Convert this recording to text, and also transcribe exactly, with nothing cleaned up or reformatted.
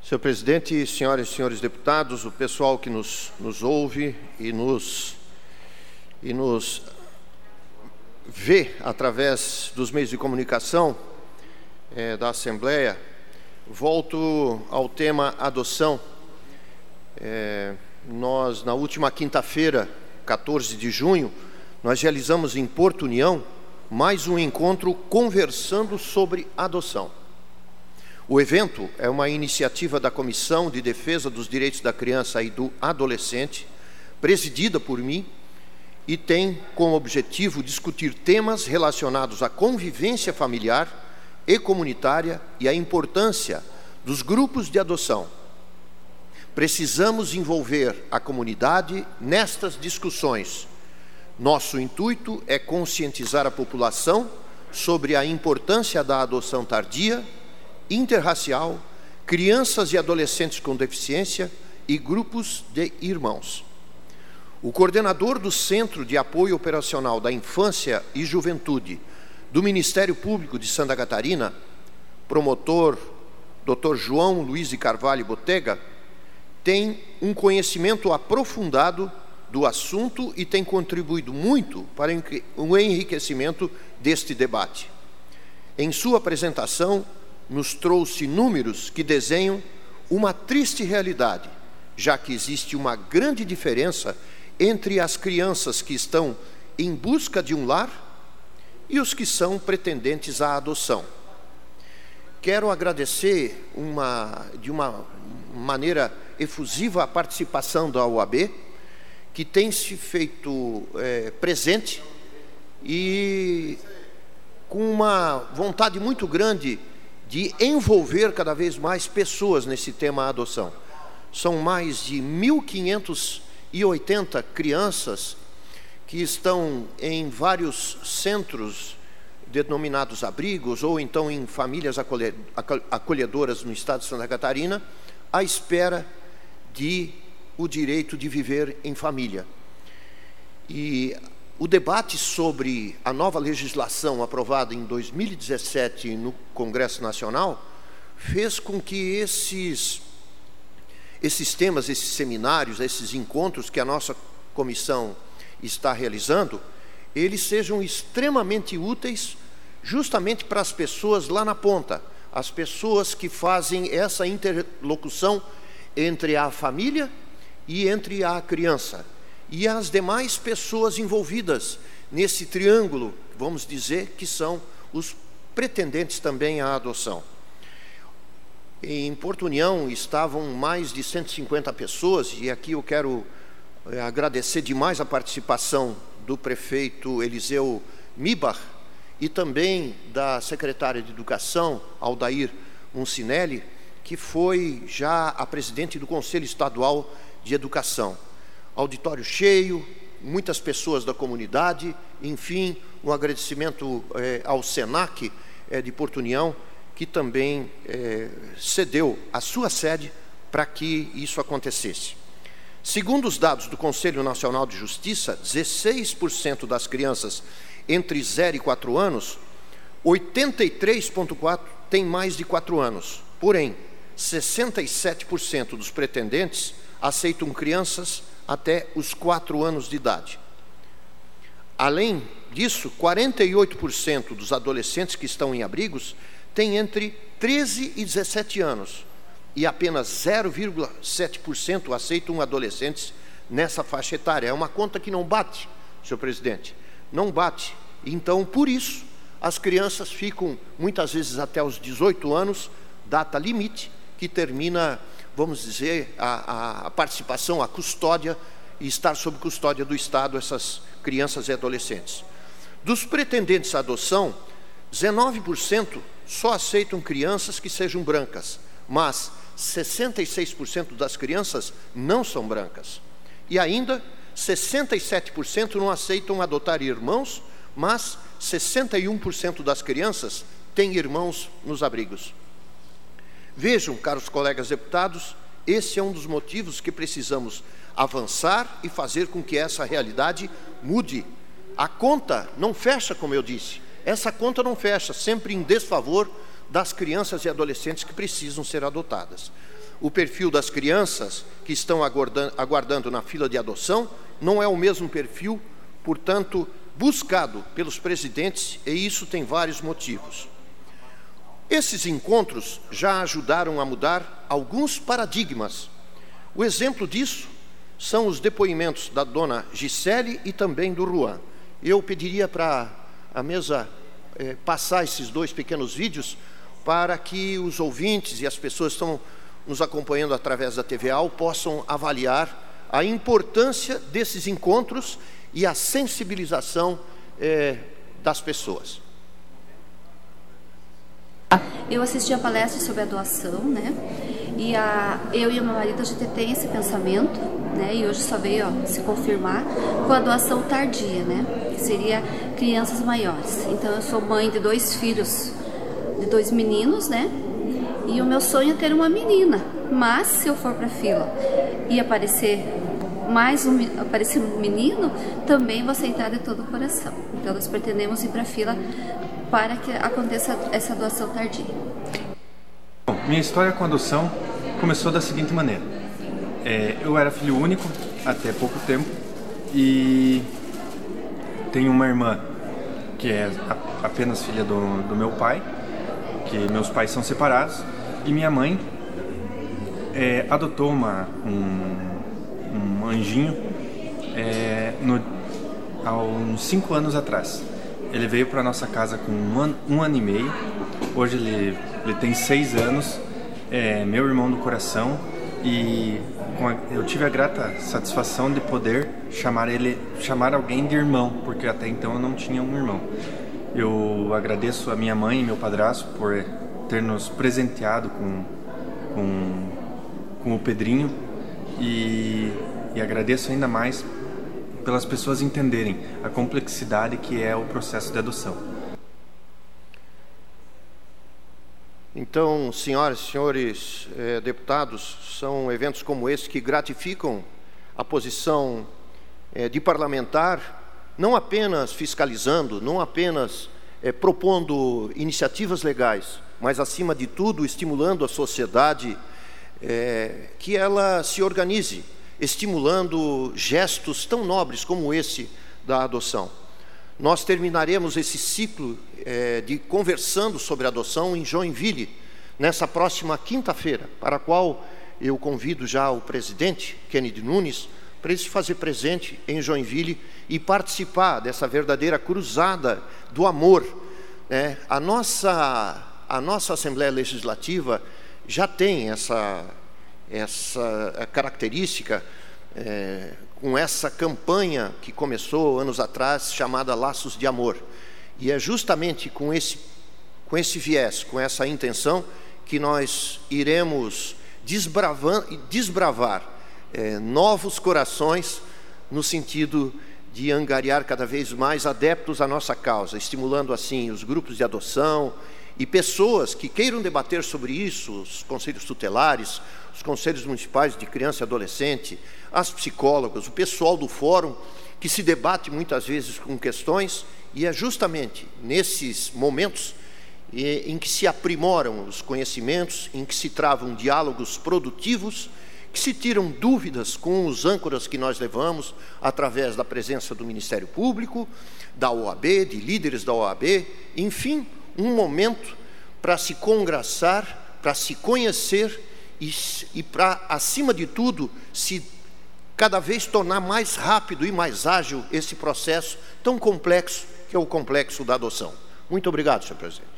Senhor presidente, senhoras e senhores deputados, o pessoal que nos, nos ouve e nos, e nos vê através dos meios de comunicação é, da Assembleia, volto ao tema adoção. É, nós, na última quinta-feira, quatorze de junho, nós realizamos em Porto União mais um encontro conversando sobre adoção. O evento é uma iniciativa da Comissão de Defesa dos Direitos da Criança e do Adolescente, presidida por mim, e tem como objetivo discutir temas relacionados à convivência familiar e comunitária e à importância dos grupos de adoção. Precisamos envolver a comunidade nestas discussões. Nosso intuito é conscientizar a população sobre a importância da adoção tardia, interracial, crianças e adolescentes com deficiência e grupos de irmãos. O coordenador do Centro de Apoio Operacional da Infância e Juventude do Ministério Público de Santa Catarina, promotor doutor João Luiz de Carvalho Botega, tem um conhecimento aprofundado do assunto e tem contribuído muito para o enriquecimento deste debate. Em sua apresentação, nos trouxe números que desenham uma triste realidade, já que existe uma grande diferença entre as crianças que estão em busca de um lar e os que são pretendentes à adoção. Quero agradecer uma, de uma maneira efusiva a participação da O A B, que tem se feito é, presente e com uma vontade muito grande de envolver cada vez mais pessoas nesse tema adoção. São mais de mil quinhentas e oitenta crianças que estão em vários centros denominados abrigos ou então em famílias acolhedoras no estado de Santa Catarina, à espera de o direito de viver em família. E o debate sobre a nova legislação aprovada em dois mil e dezessete no Congresso Nacional fez com que esses, esses temas, esses seminários, esses encontros que a nossa comissão está realizando, eles sejam extremamente úteis justamente para as pessoas lá na ponta, as pessoas que fazem essa interlocução entre a família e entre a criança e as demais pessoas envolvidas nesse triângulo, vamos dizer, que são os pretendentes também à adoção. Em Porto União estavam mais de cento e cinquenta pessoas, e aqui eu quero agradecer demais a participação do prefeito Eliseu Mibar e também da secretária de Educação, Aldair Uncinelli, que foi já a presidente do Conselho Estadual de Educação. Auditório cheio, muitas pessoas da comunidade, enfim, um agradecimento eh, ao SENAC eh, de Porto União, que também eh, cedeu a sua sede para que isso acontecesse. Segundo os dados do Conselho Nacional de Justiça, dezesseis por cento das crianças entre zero e quatro anos, oitenta e três vírgula quatro por cento têm mais de quatro anos. Porém, sessenta e sete por cento dos pretendentes aceitam crianças até os quatro anos de idade. Além disso, quarenta e oito por cento dos adolescentes que estão em abrigos têm entre treze e dezessete anos, e apenas zero vírgula sete por cento aceitam adolescentes nessa faixa etária. É uma conta que não bate, senhor presidente, não bate. Então, por isso, as crianças ficam muitas vezes até os dezoito anos, data limite, que termina, vamos dizer, a, a participação, a custódia, e estar sob custódia do Estado, essas crianças e adolescentes. Dos pretendentes à adoção, dezenove por cento só aceitam crianças que sejam brancas, mas sessenta e seis por cento das crianças não são brancas. E ainda, sessenta e sete por cento não aceitam adotar irmãos, mas sessenta e um por cento das crianças têm irmãos nos abrigos. Vejam, caros colegas deputados, esse é um dos motivos que precisamos avançar e fazer com que essa realidade mude. A conta não fecha, como eu disse. Essa conta não fecha, sempre em desfavor das crianças e adolescentes que precisam ser adotadas. O perfil das crianças que estão aguardando, aguardando na fila de adoção não é o mesmo perfil, portanto, buscado pelos presidentes, e isso tem vários motivos. Esses encontros já ajudaram a mudar alguns paradigmas. O exemplo disso são os depoimentos da dona Gisele e também do Juan. Eu pediria para a mesa eh, passar esses dois pequenos vídeos para que os ouvintes e as pessoas que estão nos acompanhando através da T V A possam avaliar a importância desses encontros e a sensibilização eh, das pessoas. Eu assisti a palestra sobre a doação, né? E a, eu e o meu marido, a gente tem esse pensamento, né? E hoje só veio ó, se confirmar com a doação tardia, né? Que seria crianças maiores. Então eu sou mãe de dois filhos, de dois meninos, né? E o meu sonho é ter uma menina. Mas se eu for para a fila e aparecer mais um, aparecer um menino, também vou aceitar de todo o coração. Então nós pretendemos ir para a fila para que aconteça essa doação tardia. Bom, minha história com a adoção começou da seguinte maneira. É, eu era filho único até pouco tempo e tenho uma irmã que é a, apenas filha do, do meu pai, que meus pais são separados, e minha mãe é, adotou uma, um, um anjinho é, no, há uns cinco anos atrás. Ele veio para nossa casa com um ano, um ano e meio. Hoje ele, ele tem seis anos. É meu irmão do coração. E com a, eu tive a grata satisfação de poder chamar ele, chamar alguém de irmão, porque até então eu não tinha um irmão. Eu agradeço a minha mãe e meu padrasto por ter nos presenteado com, com, com o Pedrinho. E, e agradeço ainda mais pelas pessoas entenderem a complexidade que é o processo de adoção. Então, senhoras e senhores eh, deputados, são eventos como esse que gratificam a posição eh, de parlamentar, não apenas fiscalizando, não apenas eh, propondo iniciativas legais, mas, acima de tudo, estimulando a sociedade eh, que ela se organize, estimulando gestos tão nobres como esse da adoção. Nós terminaremos esse ciclo eh, de conversando sobre adoção em Joinville, nessa próxima quinta-feira, para a qual eu convido já o presidente, Kennedy Nunes, para ele se fazer presente em Joinville e participar dessa verdadeira cruzada do amor. Né? A nossa, a nossa Assembleia Legislativa já tem essa... essa característica é, com essa campanha que começou anos atrás, chamada Laços de Amor. E é justamente com esse, com esse viés, com essa intenção, que nós iremos desbravar, desbravar é, novos corações, no sentido de angariar cada vez mais adeptos à nossa causa, estimulando assim os grupos de adoção e pessoas que queiram debater sobre isso, os conselhos tutelares, os conselhos municipais de criança e adolescente, as psicólogas, o pessoal do fórum, que se debate muitas vezes com questões, e é justamente nesses momentos em que se aprimoram os conhecimentos, em que se travam diálogos produtivos, que se tiram dúvidas com os âncoras que nós levamos através da presença do Ministério Público, da O A B, de líderes da O A B, enfim, um momento para se congraçar, para se conhecer e, e para, acima de tudo, se cada vez tornar mais rápido e mais ágil esse processo tão complexo que é o complexo da adoção. Muito obrigado, senhor presidente.